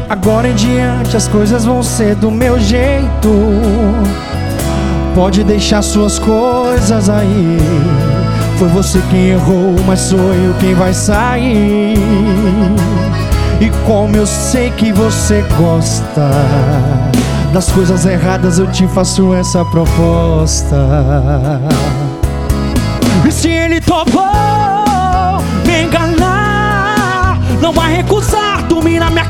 Agora em diante as coisas vão ser do meu jeito. Pode deixar suas coisas aí. Foi você quem errou, mas sou eu quem vai sair. E como eu sei que você gosta das coisas erradas, eu te faço essa proposta. E se ele topou me enganar, não vai recusar dormir na minha